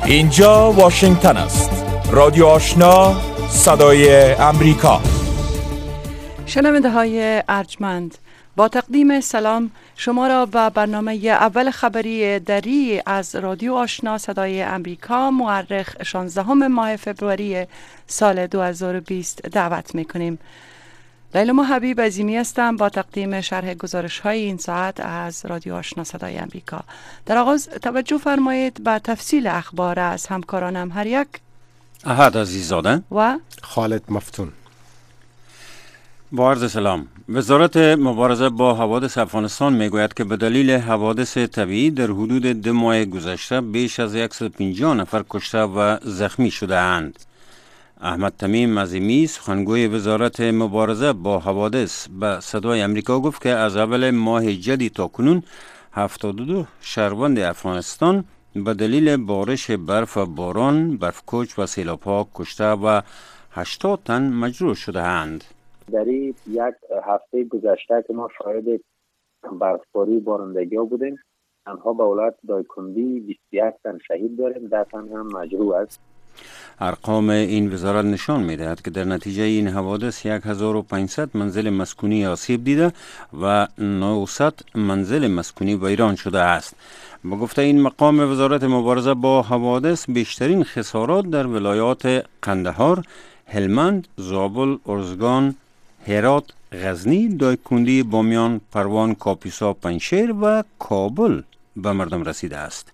اینجا واشنگتن است. رادیو آشنا، صدای امریکا. شنونده های ارجمند، با تقدیم سلام شما را به برنامه اول خبری دری از رادیو آشنا صدای امریکا مورخ 16 ماه فوریه سال 2020 دعوت میکنیم. لیلا حبیب عظیمی هستم با تقدیم شرح گزارش های این ساعت از رادیو آشنا صدای امریکا. در آغاز توجه فرمایید به تفصیل اخبار از همکارانم. هر یک احد عزیزاده و خالد مفتون. با عرض سلام. وزارت مبارزه با حوادث افغانستان میگوید که به دلیل حوادث طبیعی در حدود 2 ماه گذشته بیش از 150 نفر کشته و زخمی شده اند. احمد تمیم عظیمی سخنگوی وزارت مبارزه با حوادث به صدای امریکا گفت که از اول ماه جدی تا کنون 72 شهروند افغانستان به دلیل بارش برف و باران، برفکوچ و سیلاب‌ها کشته و 80 تن مجروح شده اند. در یک هفته گذشته که ما شاهد برفباری بارندگی ها بودیم، تنها به ولایت دایکندی 21 تن شهید داریم، 10 تن هم مجروح است. ارقام این وزارت نشان می‌دهد که در نتیجه این حوادث 1500 منزل مسکونی آسیب دیده و 900 منزل مسکونی ویران شده است. با گفته این مقام وزارت مبارزه با حوادث بیشترین خسارات در ولایات قندهار، هلمند، زابل، ارزگان، هرات، غزنی، دایکندی، بامیان، پروان، کاپیسا، پنجشیر و کابل به مردم رسیده است.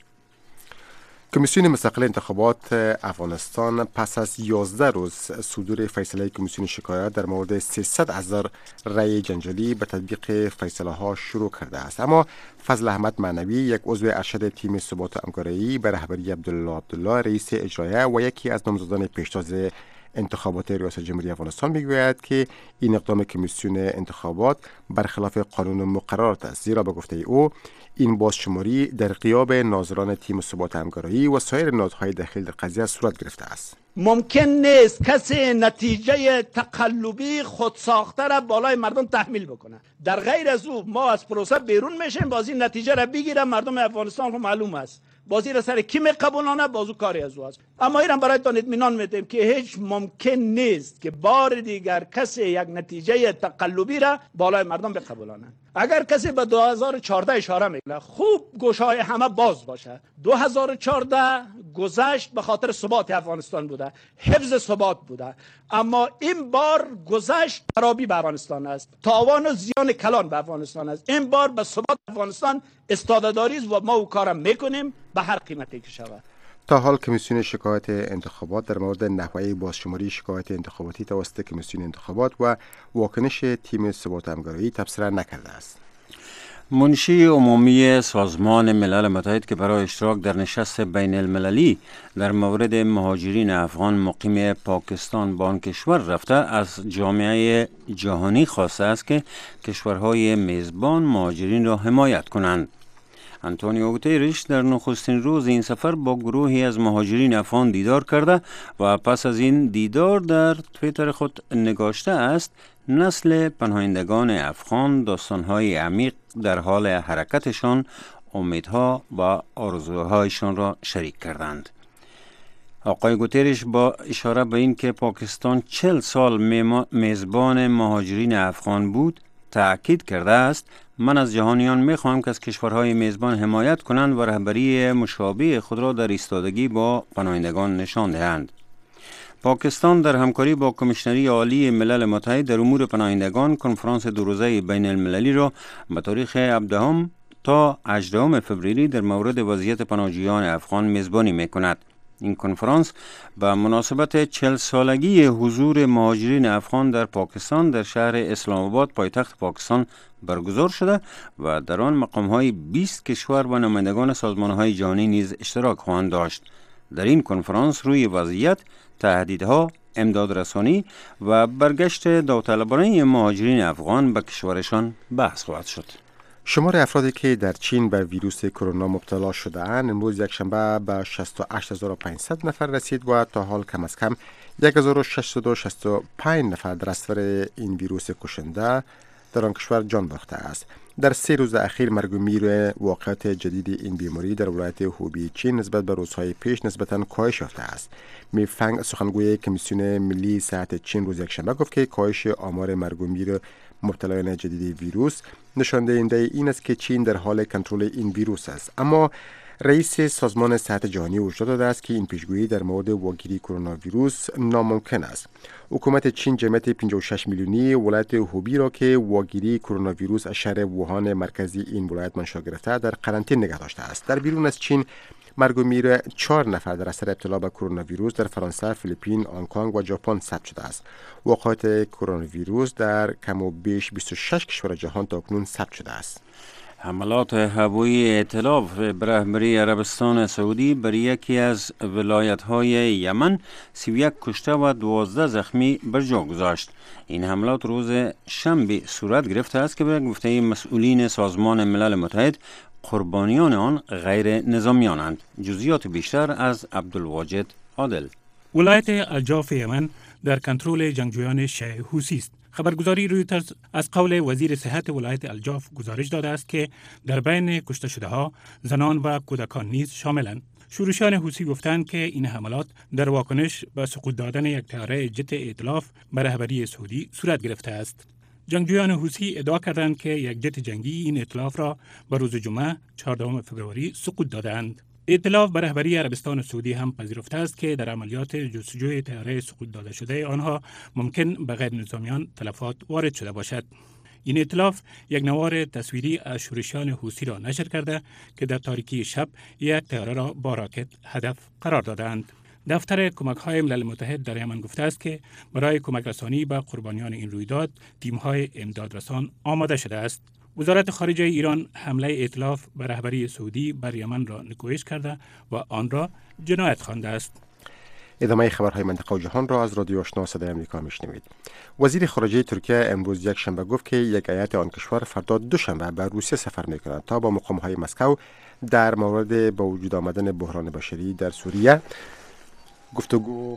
کمیسیون مستقل انتخابات افغانستان پس از 11 روز صدور فیصله کمیسیون شکایات در مورد 300,000 رأی جنجالی به تطبیق فیصله ها شروع کرده است. اما فضل احمد معنوی، یک عضو ارشد تیم ثبات و همکاری به رهبری عبدالله رئیس اجرایه و یکی از نامزدان پیشتاز انتخابات ریاست جمهوری افغانستان میگوید که این اقدام کمیسیون انتخابات برخلاف قانون و مقررات است، زیرا به گفته او این بازشماری در غیاب ناظران تیم ثبات همکاری و سایر نهادهای دخیل در قضیه صورت گرفته است. ممکن نیست کسی نتیجه تقلبی خودساخته را بالای مردم تحمیل بکنه. در غیر از او ما از پروسه بیرون میشیم، بازی نتیجه را بگیره. مردم افغانستان رو معلوم است بازی را سر کی میقبولانه، بازو کاری از او است. اما ایران برایتان اطمینان میدیم که هیچ ممکن نیست که بار دیگر کسی یک نتیجه تقلبی را بالای مردم بقبولانه. اگر کسی به 2014 اشاره میکنه، خوب گوشهای همه باز باشه. 2014 گذشت به خاطر ثبات افغانستان بوده، حفظ ثبات بوده، اما این بار گذشت خرابی به افغانستان است، تاوان و زیان کلان به افغانستان است. این بار به ثبات افغانستان استعداداری است و ما او کارم میکنیم به هر قیمتی که شود. تا حال کمیسیون شکایت انتخابات در مورد نحوه بازشماری شکایت انتخاباتی توسط کمیسیون انتخابات و واکنش تیم ثبات همکاری تبصره نکرده است. منشی عمومی سازمان ملل متحد که برای اشتراک در نشست بین المللی در مورد مهاجرین افغان مقیم پاکستان به آن کشور رفته از جامعه جهانی خواسته است که کشورهای میزبان مهاجرین را حمایت کنند. انتونیو گوتریش در نخستین روز این سفر با گروهی از مهاجرین افغان دیدار کرده و پس از این دیدار در توییتر خود نگاشته است: نسل پناهندگان افغان داستان‌های عمیق در حال حرکتشان، امیدها و آرزوهایشان را شریک کردند. آقای گوتریش با اشاره به این که پاکستان 40 سال میزبان مهاجرین افغان بود تأکید کرده است: من از جهانیان میخواهم که از کشورهای میزبان حمایت کنند و رهبری مشابه خود را در ایستادگی با پناهندگان نشان دهند. پاکستان در همکاری با کمیشنری عالی ملل متحد در امور پناهندگان کنفرانس 2 روزه بین المللی را به تاریخ 17 تا 18 فوریه در مورد وضعیت پناهجویان افغان میزبانی میکند. این کنفرانس به مناسبت 40 سالگی حضور مهاجرین افغان در پاکستان در شهر اسلام آباد پایتخت پاکستان برگزار شده و در آن مقام‌های 20 کشور و نمایندگان سازمان‌های جهانی نیز اشتراک خواهند داشت. در این کنفرانس روی وضعیت، تهدیدها، امدادرسانی و برگشت داوطلبانه مهاجرین افغان به کشورشان بحث خواهد شد. شمار افرادی که در چین به ویروس کرونا مبتلا شده اند امروز یکشنبه به 68500 نفر رسید و تا حال کم از کم 1665 نفر در اثر این ویروس کشنده در آن کشور جان باخته است. در 3 روز اخیر مرگ و میر واقعات جدید این بیماری در ولایت هوبی چین نسبت به روزهای پیش نسبتاً کاهش یافته است. می فنگ سخنگوی کمیسیون ملی صحت چین روز یکشنبه گفت که کاهش آمار مرگ و میر مبتلایان جدید ویروس نشان دهنده این است که چین در حال کنترل این ویروس است. اما رئیس سازمان صحت جهانی هشدار داده است که این پیشگویی در مورد واگیری کرونا ویروس ناممکن است. حکومت چین جمعیت 56 میلیونی ولایت هوبی را که واگیری کرونا ویروس از شهر ووهان مرکزی این ولایت منشأ گرفته در قرنطینه نگه داشته است. در بیرون از چین مرگ و میر 4 نفر در اثر ابتلا به کرونا ویروس در فرانسه، فیلیپین، هنگ کنگ و ژاپن ثبت شده است. واقعات کرونا ویروس در کم و بیش 26 کشور جهان تاکنون ثبت شده است. حملات هوایی ائتلاف به رهبری عربستان سعودی بر یکی از ولایت‌های یمن 31 کشته و 12 زخمی بر جا گذاشت. این حملات روز شنبه صورت گرفته است که به گفته مسئولین سازمان ملل متحد قربانیان آن غیر نظامیانند. جزئیات بیشتر از عبدالواجد عادل. ولایت الجاف یمن در کنترل جنگجویان شیعه حوثی است. خبرگزاری رویترز از قول وزیر صحت ولایت الجاف گزارش داده است که در بین کشته شده ها زنان و کودکان نیز شاملند. شورشیان حوثی گفتند که این حملات در واکنش به سقوط دادن یک طیاره جت ائتلاف به رهبری سعودی صورت گرفته است. جنگجویان حوثی ادعا کردند که یک جت جنگی این ائتلاف را به روز جمعه 14 فوریه سقوط دادند. ائتلاف به رهبری عربستان سعودی هم پذیرفته است که در عملیات جستجوی طیاره سقوط داده شده آنها ممکن به غیر نظامیان تلفات وارد شده باشد. این ائتلاف یک نوار تصویری از شورشیان حوثی را نشر کرده که در تاریکی شب یک طیاره را با راکت هدف قرار دادند. دفتر کمک‌های ملل متحد در یمن گفته است که برای کمک رسانی به قربانیان این رویداد تیم‌های امدادرسان آماده شده است. وزارت خارجه ایران حمله ائتلاف به رهبری سعودی بر یمن را نکوهش کرده و آن را جنایت خوانده است. ادامه خبرهای منطقه و جهان را از رادیو آشنا صدای آمریکا میشنوید. وزیر خارجه ترکیه امروز یک شنبه گفت که یک هیئت آن کشور فردا دوشنبه به روسیه سفر می‌کند تا با مقام‌های مسکو در مورد با وجود آمدن بحران بشری در سوریه گفتگو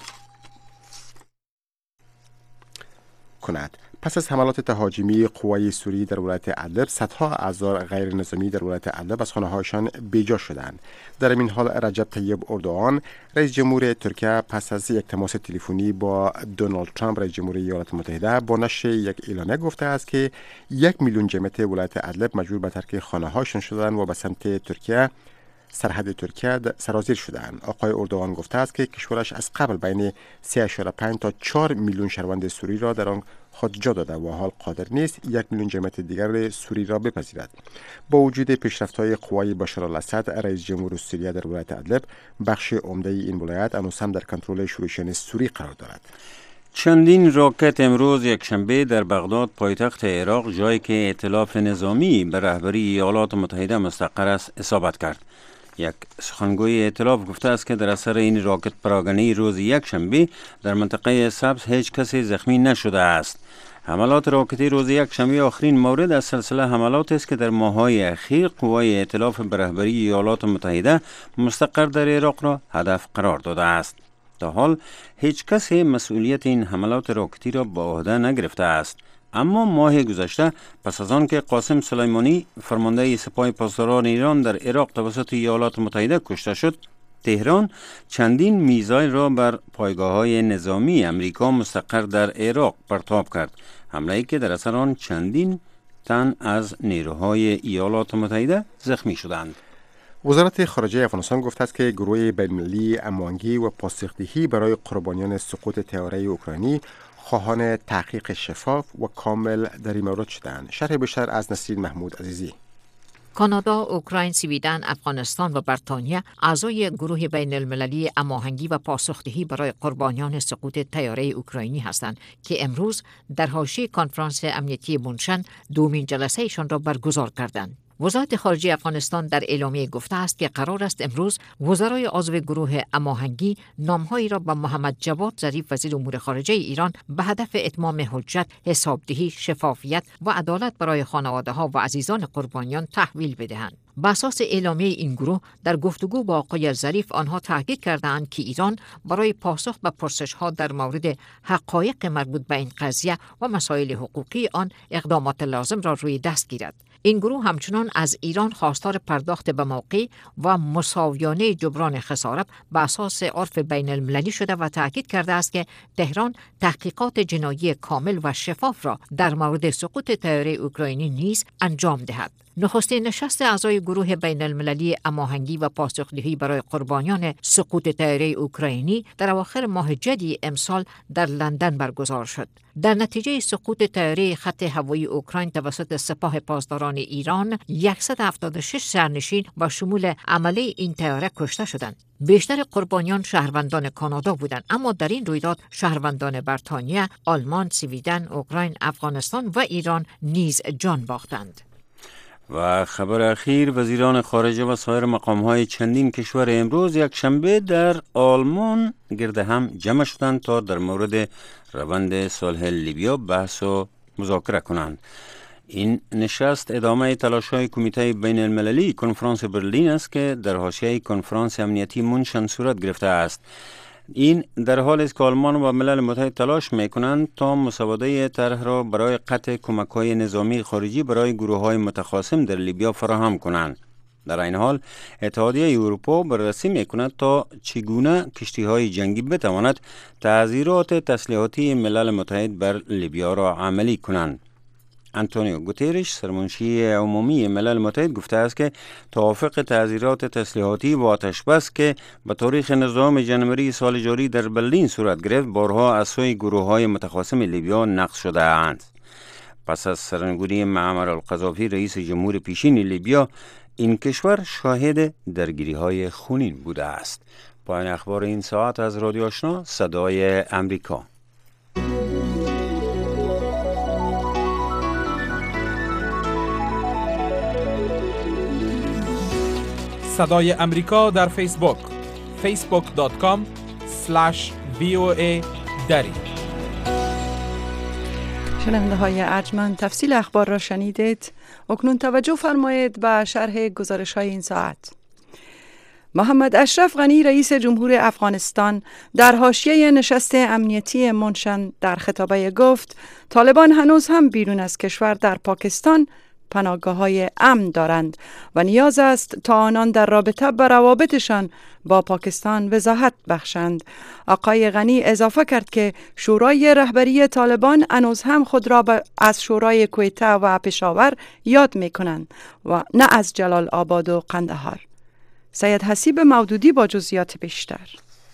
کند. پس از حملات تهاجمی قوای سوری در ولایت ادلب، صدها اعضا غیر نظامی در ولایت ادلب از خانه‌هایشان بیجا شدند. در این حال رجب طیب اردوغان رئیس جمهور ترکیه پس از یک تماس تلفنی با دونالد ترامپ رئیس جمهوری ایالات متحده با نشر یک اعلامیه گفته است که 1 میلیون جمعیت ولایت ادلب مجبور به ترک خانه‌هایشان شدند و به سمت ترکیه سرحد ترکیه سرازیر شدند. آقای اردوغان گفته است که کشورش از قبل بین 3.5 تا 4 میلیون شهروند سوری را در آن خود جا داده و حال قادر نیست 1 میلیون جمعیت دیگر سوری را بپذیرد. با وجود پیشرفت‌های قوای بشار الاسد، رئیس جمهور سوریه در ولایت ادلب، بخش عمده این ولایت هنوز هم در کنترل شورشیان سوری قرار دارد. چندین راکت امروز یکشنبه در بغداد پایتخت عراق، جایی که ائتلاف نظامی به رهبری ایالات متحده مستقر است، اصابت کرد. یک سخنگوی ائتلاف گفته است که در اثر این راکت پراگنی روز یکشنبه در منطقه سبز هیچ کسی زخمی نشده است. حملات راکتی روز یکشنبه آخرین مورد از سلسله حملات است که در ماه‌های اخیر قوای ائتلاف به رهبری ایالات متحده مستقر در عراق را هدف قرار داده است. تا حال هیچ کسی مسئولیت این حملات راکتی را به عهده نگرفته است. اما ماه گذشته پس از آن که قاسم سلیمانی فرمانده سپاه پاسداران ایران در عراق توسط ایالات متحده کشته شد، تهران چندین میزایل را بر پایگاه‌های نظامی امریکا مستقر در عراق پرتاب کرد. حمله‌ای که در اثر آن چندین تن از نیروهای ایالات متحده زخمی شدند. وزارت خارجه افغانستان گفته است که گروه بین‌المللی هماهنگی و پاسخ‌دهی برای قربانیان سقوط طیاره اوکراینی خواهان تحقیق شفاف و کامل در این مورد شدند. شرح بیشتر از نسرین محمود عزیزی. کانادا، اوکراین، سویدن، افغانستان و بریتانیا اعضای گروه بین المللی هماهنگی و پاسخدهی برای قربانیان سقوط طیاره اوکراینی هستند که امروز در حاشیه کنفرانس امنیتی مونشن دومین جلسه‌شان را برگزار کردند. وزارت خارجه افغانستان در اعلامیه گفته است که قرار است امروز وزرای عضو گروه هماهنگی نامهایی را به محمد جواد ظریف وزیر امور خارجه ایران به هدف اتمام حجت، حسابدهی، شفافیت و عدالت برای خانواده‌ها و عزیزان قربانیان تحویل بدهند. بر اساس اعلامیه این گروه در گفتگو با آقای ظریف آنها تاکید کردند که ایران برای پاسخ به پرسش‌ها در مورد حقایق مربوط به این قضیه و مسائل حقوقی آن اقدامات لازم را روی دست گیرد. این گروه همچنان از ایران خواستار پرداخت به موقع و مساویانه جبران خسارت به اساس عرف بین المللی شده و تاکید کرده است که تهران تحقیقات جنایی کامل و شفاف را در مورد سقوط طیاره اوکراینی نیز انجام دهد. نخستین نشست اعضای گروه بین المللی هماهنگی و پاسخدهی برای قربانیان سقوط طیاره اوکراینی در اواخر ماه جدی امسال در لندن برگزار شد. در نتیجه سقوط طیاره خط هوایی اوکراین توسط سپاه پاسداران ایران 176 سرنشین با شمول عمله این طیاره کشته شدند. بیشتر قربانیان شهروندان کانادا بودند، اما در این رویداد شهروندان بریتانیا، آلمان، سویدن، اوکراین، افغانستان و ایران نیز جان باختند. و خبر اخیر، وزیران خارجه و سایر مقام‌های چندین کشور امروز یک شنبه در آلمان گرد هم جمع شدند تا در مورد روند صلح لیبیا بحث و مذاکره کنند. این نشست ادامه تلاش‌های کمیته بین المللی کنفرانس برلین است که در حاشیه کنفرانس امنیتی منشن صورت گرفته است. این در حالی است که آلمان و ملل متحد تلاش می‌کنند تا مسوده طرح را برای قطع کمک‌های نظامی خارجی برای گروه‌های متخاصم در لیبیا فراهم کنند. در این حال اتحادیه اروپا بررسی می‌کند تا چگونه کشتی‌های جنگی بتواند تعزیرات تسلیحاتی ملل متحد بر لیبیا را عملی کنند. انتونیو گوترش سرمنشی عمومی ملل متحد گفته است که توافق تعزیرات تسلیحاتی و آتشبس که به تاریخ 19 ژانویه سال جاری در برلین صورت گرفت بارها از سوی گروه‌های متخاصم لیبیا نقض شده اند. پس از سرنگونی معمر القذافی رئیس جمهور پیشین لیبیا، این کشور شاهد درگیری‌های خونین بوده است. پایان اخبار این ساعت از رادیو آشنا صدای امریکا. صدای امریکا در فیسبوک facebook.com/VOA دری. شنونده های ارجمند، تفصیل اخبار را شنیدید. اکنون توجه فرمایید به شرح گزارش های این ساعت. محمد اشرف غنی رئیس جمهور افغانستان در حاشیه نشست امنیتی منشن در خطابه گفت طالبان هنوز هم بیرون از کشور در پاکستان پناهگاه‌های امن دارند و نیاز است تا آنان در رابطه با روابطشان با پاکستان وضاحت بخشند. آقای غنی اضافه کرد که شورای رهبری طالبان هنوز هم خود را از شورای کویته و پشاور یاد می‌کنند و نه از جلال آباد و قندهار. سید حسیب مودودی با جزئیات بیشتر.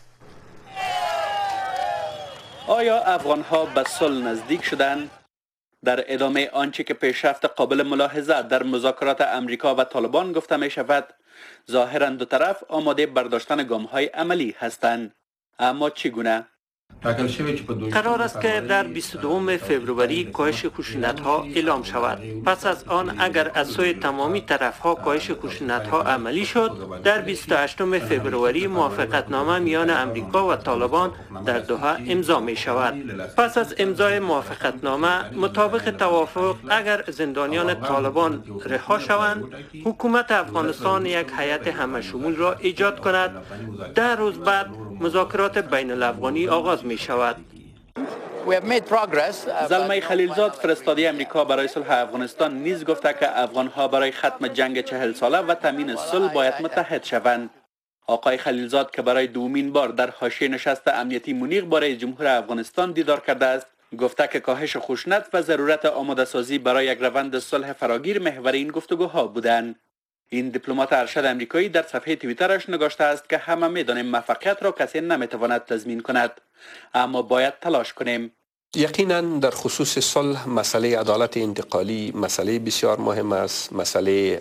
آیا افغان‌ها به صلح نزدیک شدند؟ در ادامه آنچه که پیشرفت قابل ملاحظه در مذاکرات امریکا و طالبان گفته می شود، ظاهراً دو طرف آماده برداشتن گام‌های عملی هستند. اما چگونه؟ قرار است که در 22 فوریه کاهش خشونت‌ها اعلام شود. پس از آن اگر از سوی تمامی طرف‌ها کاهش خشونت‌ها عملی شد، در 28 فوریه موافقتنامه میان امریکا و طالبان در دوحه امضا می شود. پس از امضای موافقتنامه مطابق توافق اگر زندانیان طالبان رها شوند، حکومت افغانستان یک هیئت همه‌شمول را ایجاد کند. 10 روز بعد مذاکرات بین الافغانی آغاز می شود. زلمه خلیلزاد فرستاده امریکا برای صلح افغانستان نیز گفته که افغانها برای ختم جنگ 40 ساله و تامین صلح باید متحد شوند. آقای خلیلزاد که برای دومین بار در حاشیه نشست امنیتی مونیخ با رئیس جمهور افغانستان دیدار کرده است، گفته که کاهش خشونت و ضرورت آماده سازی برای یک روند صلح فراگیر محور این گفتگوها بودند. این دیپلمات ارشد امریکایی در صفحه توییترش نگاشته است که همه می‌دانیم موفقیت را کسی نمی‌تواند تضمین کند، اما باید تلاش کنیم. یقینا در خصوص صلح مسئله عدالت انتقالی مسئله بسیار مهم است. مسئله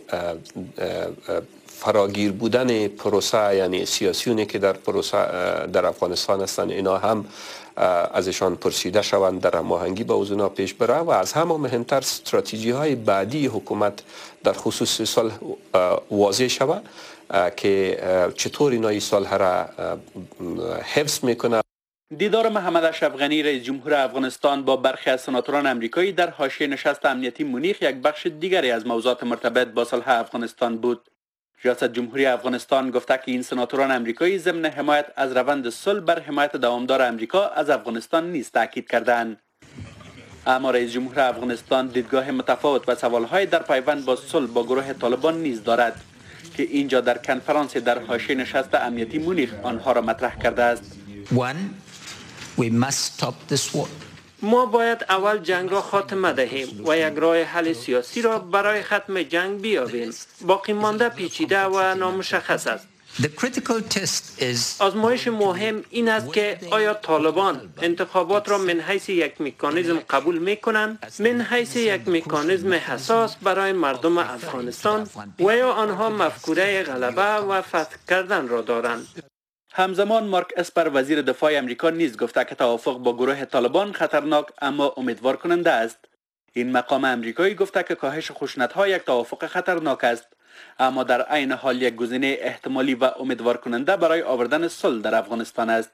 فراگیر بودن پروسه، یعنی سیاسیونی که در پروسه در افغانستان هستند، اینا هم ازشان پرسیده شوند، در هماهنگی با اونا پیش بره و از همه مهمتر استراتژی های بعدی حکومت در خصوص صلح واضح شود که چطور اینا صلح را حفظ میکنه. دیدار محمد اشرف غنی رئیس جمهور افغانستان با برخی از سناتوران امریکایی در حاشیه نشست امنیتی مونیخ یک بخش دیگری از موضوعات مرتبط با صلح افغانستان بود. ریاست جمهوری افغانستان گفته که این سناتوران امریکایی ضمن حمایت از روند صلح بر حمایت دوامدار امریکا از افغانستان نیز تاکید کردند. اما رئیس جمهور افغانستان دیدگاه متفاوت و سوالهای در پیوند با صلح با گروه طالبان نیز دارد که اینجا در کنفرانس در حاشیه نشست امنیتی مونیخ آنها را مطرح کرده است. ما باید اول جنگ را خاتمه دهیم و یک راه حل سیاسی را برای ختم جنگ بیابیم. باقی مانده پیچیده و نامشخص است. آزمایش مهم این است که آیا طالبان انتخابات را من حیث یک مکانیزم قبول می کنند، من حیث یک مکانیزم حساس برای مردم افغانستان، و یا آنها مفکوره غلبه و فتح کردن را دارند. همزمان مارک اسپر وزیر دفاع امریکا نیز گفته که توافق با گروه طالبان خطرناک اما امیدوار کننده است. این مقام امریکایی گفته که کاهش خشونت‌ها یک توافق خطرناک است، اما در عین حال یک گزینه احتمالی و امیدوار کننده برای آوردن صلح در افغانستان است.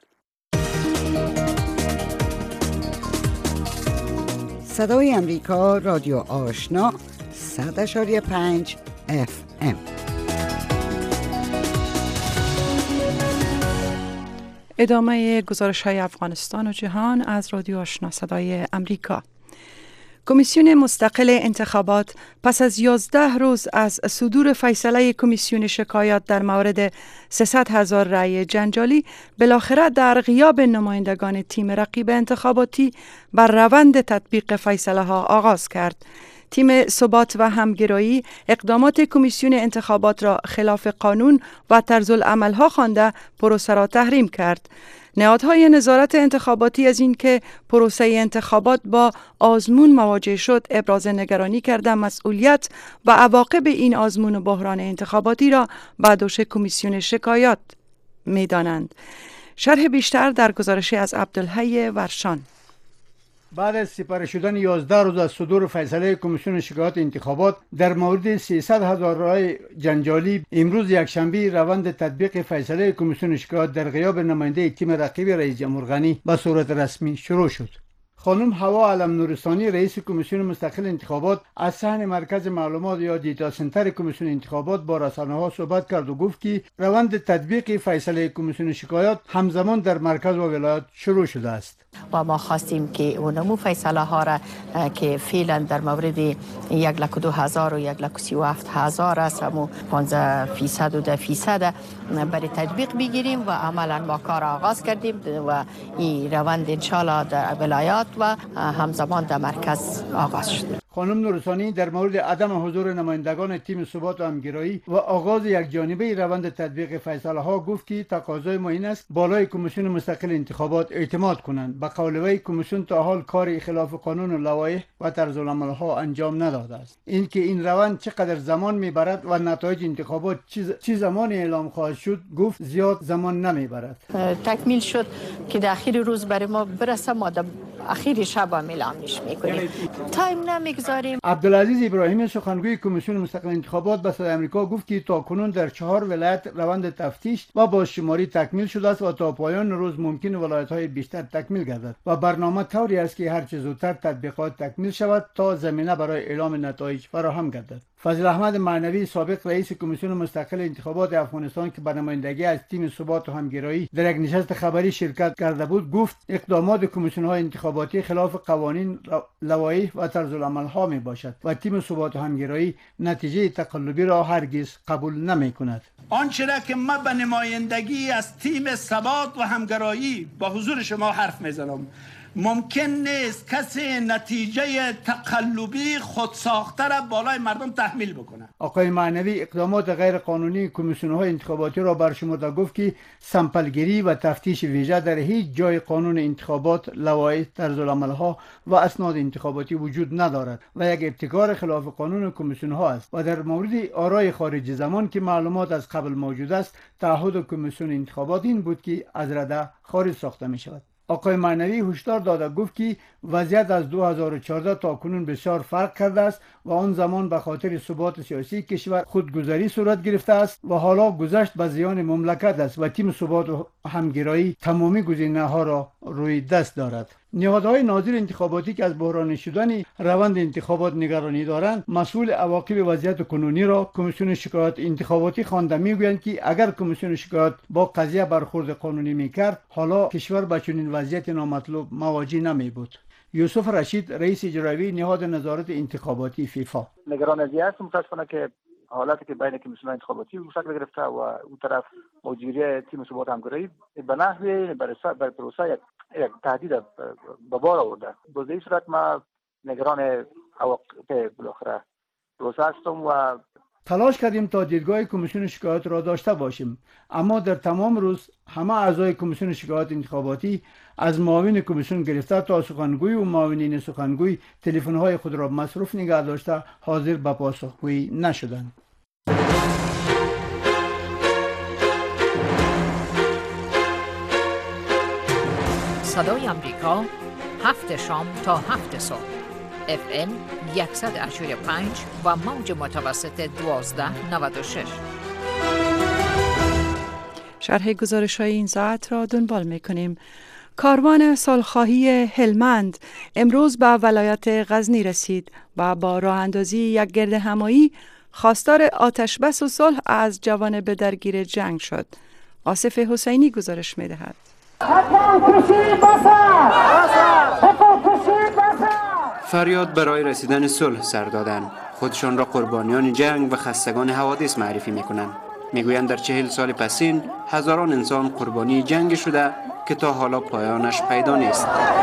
صدای امریکا، رادیو آشنا، 100.5 FM. ادامه گزارش های افغانستان و جهان از رادیو آشنا صدای امریکا. کمیسیون مستقل انتخابات پس از 11 روز از صدور فیصله کمیسیون شکایات در مورد 300,000 رأی جنجالی بالاخره در غیاب نمایندگان تیم رقیب انتخاباتی بر روند تطبیق فیصله ها آغاز کرد. تیم ثبات و همگرایی اقدامات کمیسیون انتخابات را خلاف قانون و طرزالعمل ها خوانده پروسه را تحریم کرد. نهادهای نظارت انتخاباتی از این که پروسه انتخابات با آزمون مواجه شد ابراز نگرانی کرده مسئولیت و عواقب این آزمون و بحران انتخاباتی را به دوش کمیسیون شکایات می دانند. شرح بیشتر در گزارشی از عبدالحی ورشان. بعد از سپری شدن 11 روز از صدور فیصله کمیسیون شکایات انتخابات در مورد 300,000 رأی جنجالی، امروز یکشنبه روند تطبیق فیصله کمیسیون شکایات در غیاب نماینده تیم رقیب رئیس جمهور غنی به صورت رسمی شروع شد. خانم هوا علم نورستانی رئیس کمیسیون مستقل انتخابات از صحن مرکز معلومات یا دیتا سنتر کمیسیون انتخابات با رسانه‌ها صحبت کرد و گفت که روند تطبیق فیصله کمیسیون شکایات همزمان در مرکز و ولایات شروع شده است. و ما خواستیم که اونمو فیصله ها را که فعلا در مورد 102,000 و 137,000 است، همو 15% و 10% برای تطبیق بگیریم و عملا ما کار آغاز کردیم و این روند انشالله در ولایات و همزمان در مرکز آغاز شد. خانم نورستانی در مورد عدم حضور نمایندگان تیم ثبات و همگرایی و آغاز یک جانبه روند تطبیق فیصله ها گفت که تقاضای ما این است بالای کمیسیون مستقل انتخابات اعتماد کنند. به قول وی کمیسیون تا حال کاری خلاف قانون و لوایح و طرزالعمل ها انجام نداده است. اینکه این روند چقدر زمان میبرد و نتایج انتخابات چه زمان اعلام خواهد شد گفت زیاد زمان نمیبرد. تکمیل شد که در اخیر روز برای ما برسه، ما در اخیر شب اعلامش میکنیم. تایم نمیگذاریم. عبدالعزیز ابراهیمی سخنگوی کمیسیون مستقل انتخابات به صدای آمریکا گفت که تاکنون در 4 ولایت روند تفتیش و بازشماری تکمیل شده است و تا پایان روز ممکن ولایت‌های بیشتر تکمیل گردد و برنامه طوری است که هر چه زودتر تطبیقات تکمیل شود تا زمینه برای اعلام نتایج فراهم گردد. فضل احمد معنوی سابق رئیس کمیسیون مستقل انتخابات افغانستان که به نمایندگی از تیم ثبات و همگرایی در یک نشست خبری شرکت کرده بود گفت اقدامات کمیسیون‌های انتخاباتی خلاف قوانین، لوایح و طرزالعمل‌ها میباشد و تیم ثبات و همگرایی نتیجه تقلبی را هرگز قبول نمی‌کند. آنچه را که ما به نمایندگی از تیم ثبات و همگرایی با حضور شما حرف میزنم، ممکن نیست کسی نتیجه تقلبی خودساخته را بالای مردم تحمیل بکنه. آقای معنوی اقدامات غیر قانونی کمیسیون‌های انتخاباتی را برشمرده گفت که سمپلگیری و تفتیش ویژه در هیچ جای قانون انتخابات، لوایح، طرزالعمل‌ها و اسناد انتخاباتی وجود ندارد و یک ابتکار خلاف قانون کمیسیون‌ها است و در مورد آرای خارج زمان که معلومات از قبل موجود است، تعهد کمیسیون انتخابات این بود که از رده خارج ساخته می شود. آقای معنوی هشدار داده گفت که وضعیت از 2014 تا کنون بسیار فرق کرده است و آن زمان به خاطر ثبات سیاسی کشور خودگذری صورت گرفته است و حالا گذشت به زیان مملکت است و تیم ثبات و همگرایی تمامی گزینه‌ها را روی دست دارد. نهادهای ناظر انتخاباتی که از بحرانی شدن روند انتخابات نگرانی دارند مسئول عواقب وضعیت کنونی را کمیسیون شکایات انتخاباتی خوانده. میگویند که اگر کمیسیون شکایات با قضیه برخورد قانونی میکرد حالا کشور به چنین وضعیت نامطلوب مواجه نمی بود. یوسف رشید رئیس اجرایی نهاد نظارت انتخاباتی فیفا: نگران از این است متاسفانه که حالاتی که بین کمیسیون انتخاباتی شکل گرفته و اون طرف مدیریت تیم ثبات همکاری به نحوی بر پروسه یک تهدید به بار آورده. به این صورت ما نگران عواقب بالاخره پروسه هستم و تلاش کردیم تا دیدگاه کمیسیون شکایات را داشته باشیم، اما در تمام روز همه اعضای کمیسیون شکایات انتخاباتی از معاون کمیسیون گرفته تا سخنگوی و معاونین سخنگوی تلفن‌های خود را مصروف نگه داشته حاضر به پاسخگویی نشدند. صدای آمریکا 7 شام تا 7 صبح FM 100.5 و موج متوسط 1296. شرح گزارش‌های این ساعت را دنبال می‌کنیم. کاروان صلح‌خواهی هلمند امروز به ولایت غزنی رسید و با راه اندازی یک گرد همایی خواستار آتش بس و صلح از جوانب درگیر جنگ شد. آصف حسینی گزارش می‌دهد. فریاد برای رسیدن صلح سر دادند. خودشان را قربانیان جنگ و خستگان حوادث معرفی می‌کنند. میگویند در 40 سال پسین هزاران انسان قربانی جنگ شده که تا حالا پایانش پیدا نیست.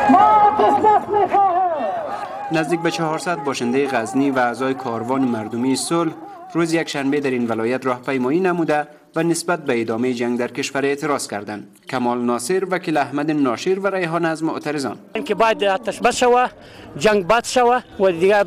نزدیک به 400 باشنده غزنی و اعضای کاروان مردمی صلح روز یک شنبه در این ولایت راهپیمایی نموده و نسبت به ادامه جنگ در کشور اعتراض کردند. کمال ناصر وکیل احمد ناشر و ریحان از معترضان: اینکه باید آتش بس شوه، جنگ بس شوه و دیگه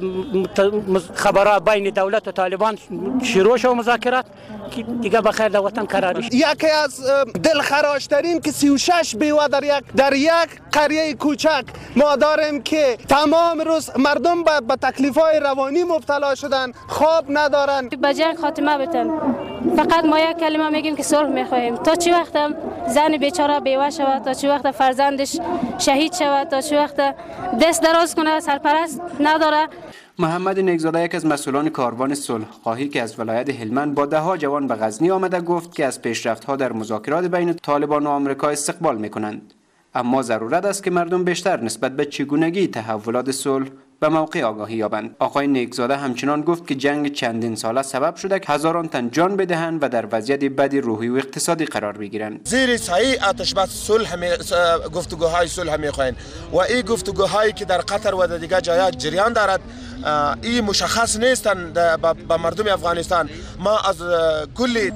خبرها بین دولت و طالبان شروع شو مذاکرات که دیگه بخیر در وطن قرار شد. یکی از دلخراشترین که 36 بیوه در یک قریه کوچک ما داریم که تمام روز مردم به تکلیف‌های روانی مبتلا شدن، خواب ندارن. به جنگ خاتمه بدن. فقط ما یک کلمه میگیم که صلح میخواهیم. تا چه وقت زن بیچاره بیوه شود، تا چه وقت فرزندش شهید شود، تا چه وقت دست دراز کنه، سرپرست نداره. محمد نیکزاده یک از مسئولان کاروان صلح خواهی که از ولایت هلمند با 10 جوان به غزنی آمده گفت که از پیشرفت‌ها در مذاکرات بین طالبان و آمریکا استقبال می‌کنند، اما ضرورت است که مردم بیشتر نسبت به چگونگی تحولات صلح به موقع آگاهی یابند. آقای نیکزاده همچنان گفت که جنگ چندین ساله سبب شده که هزاران تن جان بدهند و در وضعیت بدی روحی و اقتصادی قرار بگیرند. زیر سایه آتش بس صلح گفتگوهای صلح می‌خواهند و این گفتگوهایی که در قطر و دیگر جاهای جریان دارد این مشخص نیستند به مردم افغانستان. ما از کل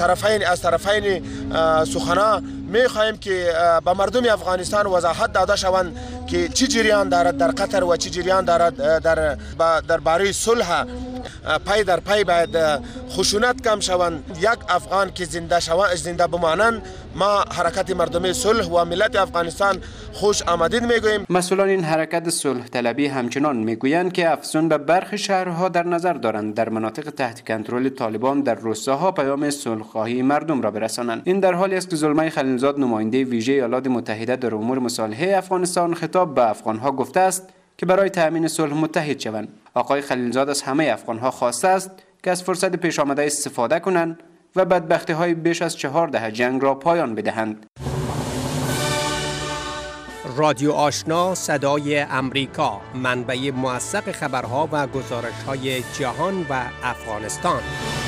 طرفین سخنا می‌خواهیم که به مردم افغانستان وضاحت داده شوند که چی جریان دارد در قطر و چی جریان دارد در باره صلح. پای در پای باید خشونت کم شوند. یک افغان که زنده بمانند ما حرکت مردمی صلح و ملت افغانستان خوش آمدید میگوییم. مسئولان این حرکت صلح طلبی همچنان میگویند که افزون به برخی شهرها در نظر دارند در مناطق تحت کنترل طالبان در روستاها پیام صلح خواهی مردم را برسانند. این در حالی است که زلمه خلیلزاد نماینده ویژه ایالات متحده در امور مصالحه افغانستان خطاب به افغانها گفته است که برای تأمین صلح متحد شوند. آقای خلیلزاد از همه افغانها خواسته است که از فرصت پیش آمده استفاده کنند و بدبختی‌های بیش از 4 دهه جنگ را پایان بدهند. رادیو آشنا صدای امریکا، منبع موثق خبرها و گزارش‌های جهان و افغانستان.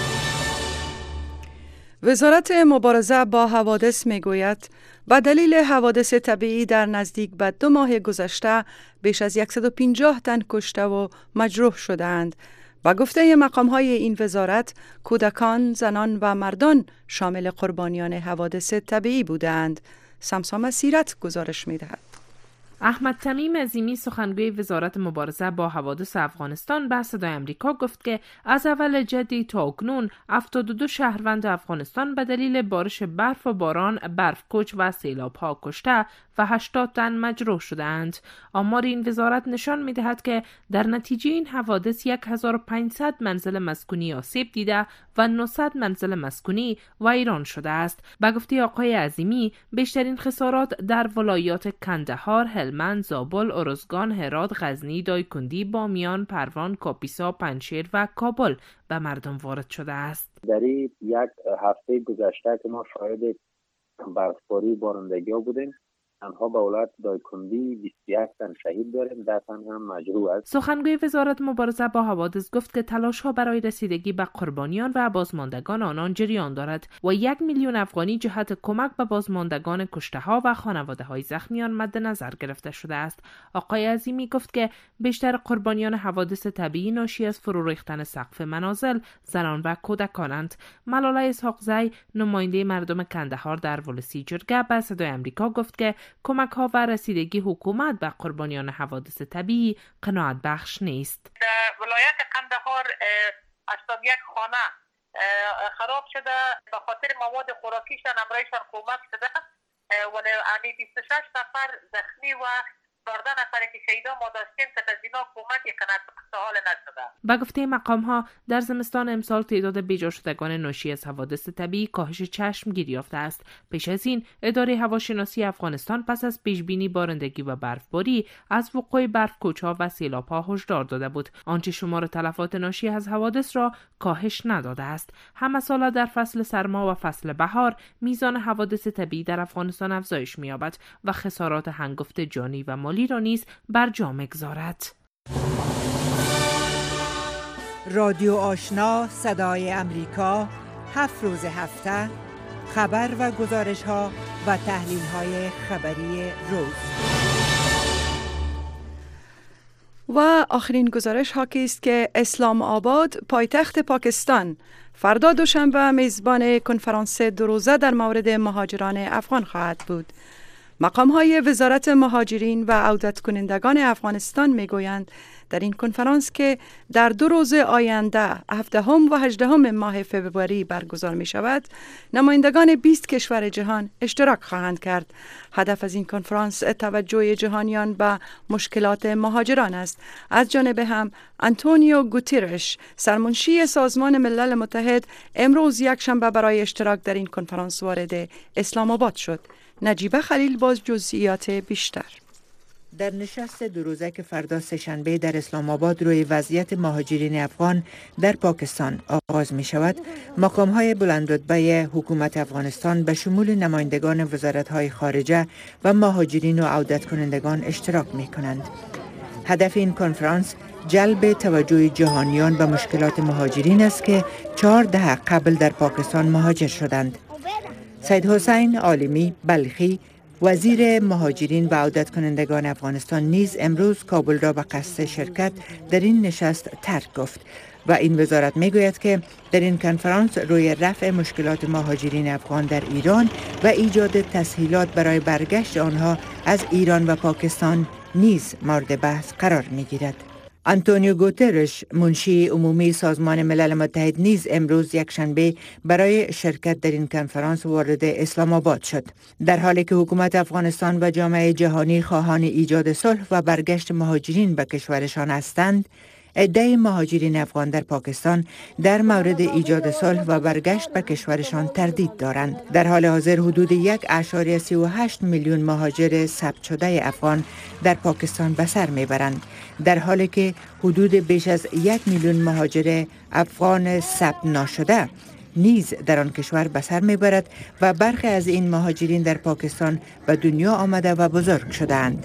وزارت مبارزه با حوادث میگوید به دلیل حوادث طبیعی در نزدیک به 2 ماه گذشته بیش از 150 تن کشته و مجروح شدند. با گفته مقام‌های این وزارت، کودکان، زنان و مردان شامل قربانیان حوادث طبیعی بودند. سمسام سیرت گزارش می‌دهد. احمد تمیم عظیمی سخنگوی وزارت مبارزه با حوادث افغانستان به صدای آمریکا گفت که از اول جدی تا اکنون 72 شهروند افغانستان به دلیل بارش برف و باران، برفکوچ و سیلاب‌ها کشته و 80 تن مجروح شدند. آمار این وزارت نشان می‌دهد که در نتیجه این حوادث 1500 منزل مسکونی آسیب دیده و 900 منزل مسکونی ویران شده است. به گفته آقای عظیمی، بیشترین خسارات در ولایات کندهار، هلمند، زابل، ارزگان، هرات، غزنی، دایکندی، بامیان، پروان، کاپیسا، پنجشیر و کابل به مردم وارد شده است. در یک هفته گذشته که ما شاهد برفباری بارندگی ها بودیم، تنها به ولایت دایکندی 21 تن شهید داریم، 10 تن هم مجروح است. سخنگوی وزارت مبارزه با حوادث گفت که تلاش ها برای رسیدگی به قربانیان و بازماندگان آنان جریان دارد و 1 میلیون افغانی جهت کمک به بازماندگان کشته ها و خانواده های زخمیان مد نظر گرفته شده است. آقای عظیمی گفت که بیشتر قربانیان حوادث طبیعی ناشی از فرو ریختن سقف منازل زنان و کودکانند. ملاله اسحاقزی، نماینده مردم کندهار در ولسی جرگه، به صدای آمریکا گفت که کمک ها و رسیدگی حکومت به قربانیان حوادث طبیعی قناعت بخش نیست. در ولایت قندهار 81 خانه خراب شده، به خاطر مواد خوراکیشان امرایشان کمک شده، ولی 26 نفر زخمی و 14 نفر که شهیدا ما داشتیم که از اینا کمک قناعت بخش حال نشده. به گفته مقام ها در زمستان امسال تعداد بیجا شدگان ناشی از حوادث طبیعی کاهش چشمگیری یافته است. پیش از این اداره هواشناسی افغانستان پس از پیشبینی بارندگی و برفباری از وقوع برفکوچ‌ها و سیلاب‌ها هشدار داده بود، آنچه شمار تلفات ناشی از حوادث را کاهش نداده است. همه ساله در فصل سرما و فصل بهار میزان حوادث طبیعی در افغانستان افزایش می‌یابد و خسارات هنگفت جانی و مالی را نیز بر جا می‌گذارد. رادیو آشنا صدای امریکا 7 روز هفته خبر و گزارش ها و تحلیل های خبری روز. و آخرین گزارش ها که است که اسلام آباد پایتخت پاکستان فردا دوشنبه میزبان کنفرانس 2 روزه در مورد مهاجران افغان خواهد بود. مقام های وزارت مهاجرین و عودت کنندگان افغانستان می گویند در این کنفرانس که در 2 روز آینده 17 و 18 ماه فوریه برگزار می شود، نمایندگان 20 کشور جهان اشتراک خواهند کرد. هدف از این کنفرانس توجه جهانیان به مشکلات مهاجران است. از جانب هم آنتونیو گوتیرش، سرمنشی سازمان ملل متحد، امروز یک شنبه برای اشتراک در این کنفرانس وارد اسلام آباد شد. نجیبه خلیل باز جزئیات بیشتر. در نشست 2 روزه که فردا سه‌شنبه در اسلام آباد روی وضعیت مهاجرین افغان در پاکستان آغاز می شود، مقام های بلندرتبه حکومت افغانستان به شمول نمایندگان وزارت های خارجه و مهاجرین و عودت کنندگان اشتراک می کنند. هدف این کنفرانس جلب توجه جهانیان به مشکلات مهاجرین است که 4 دهه قبل در پاکستان مهاجر شدند. سید حسین عالمی بلخی، وزیر مهاجرین و عودت کنندگان افغانستان، نیز امروز کابل را به قصد شرکت در این نشست ترک گفت و این وزارت می گوید که در این کنفرانس روی رفع مشکلات مهاجرین افغان در ایران و ایجاد تسهیلات برای برگشت آنها از ایران و پاکستان نیز مورد بحث قرار می گیرد. آنتونیو گوترش، منشی عمومی سازمان ملل متحد، نیز امروز یکشنبه برای شرکت در این کنفرانس وارد اسلام آباد شد. در حالی که حکومت افغانستان و جامعه جهانی خواهان ایجاد صلح و برگشت مهاجرین به کشورشان هستند، عده مهاجرین افغان در پاکستان در مورد ایجاد صلح و برگشت به کشورشان تردید دارند. در حال حاضر حدود 1.38 میلیون مهاجر ثبت شده افغان در پاکستان به سر میبرند، در حالی که حدود بیش از 1 میلیون مهاجر افغان ثبت نشده نیز در آن کشور به سر میبرد و برخی از این مهاجرین در پاکستان به دنیا آمده و بزرگ شدند.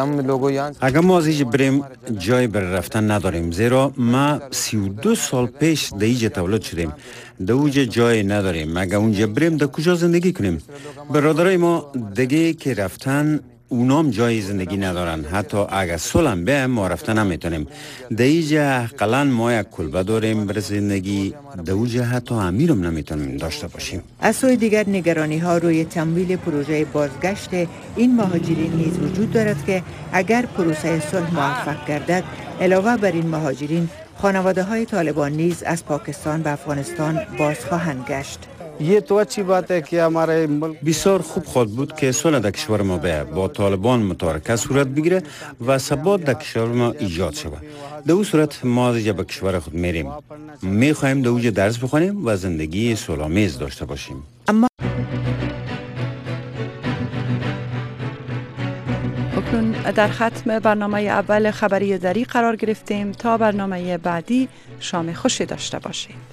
اگر ما از اینجا بریم جای برای رفتن نداریم، زیرا ما 32 سال پیش در اینجا تولد شدیم، در اونجا جای نداریم. اگر اونجا بریم در کجا زندگی کنیم؟ برادرای ما دیگه که رفتن اونام جای زندگی ندارن، حتی اگر سولم به ما رفتن نمیتونیم. در اینجا حقلا ما یک کلبه داریم برای زندگی، در اونجا حتی امیرم نمیتونیم داشته باشیم. از سوی دیگر نگرانی ها روی تمویل پروژه بازگشت این مهاجرین نیز وجود دارد که اگر پروسه صلح موفق گردد، علاوه بر این مهاجرین، خانواده های طالبان نیز از پاکستان و افغانستان باز خواهند گشت. بسیار خوب خواهد بود که صلح در کشور ما با طالبان متارکه صورت بگیره و ثبات در کشور ما ایجاد شود. در اون صورت ما از به کشور خود میریم، میخواهیم در اونجا درس بخونیم و زندگی صلح‌آمیز داشته باشیم. اکنون در ختم برنامه اول خبری دری قرار گرفتیم. تا برنامه بعدی شام خوشی داشته باشید.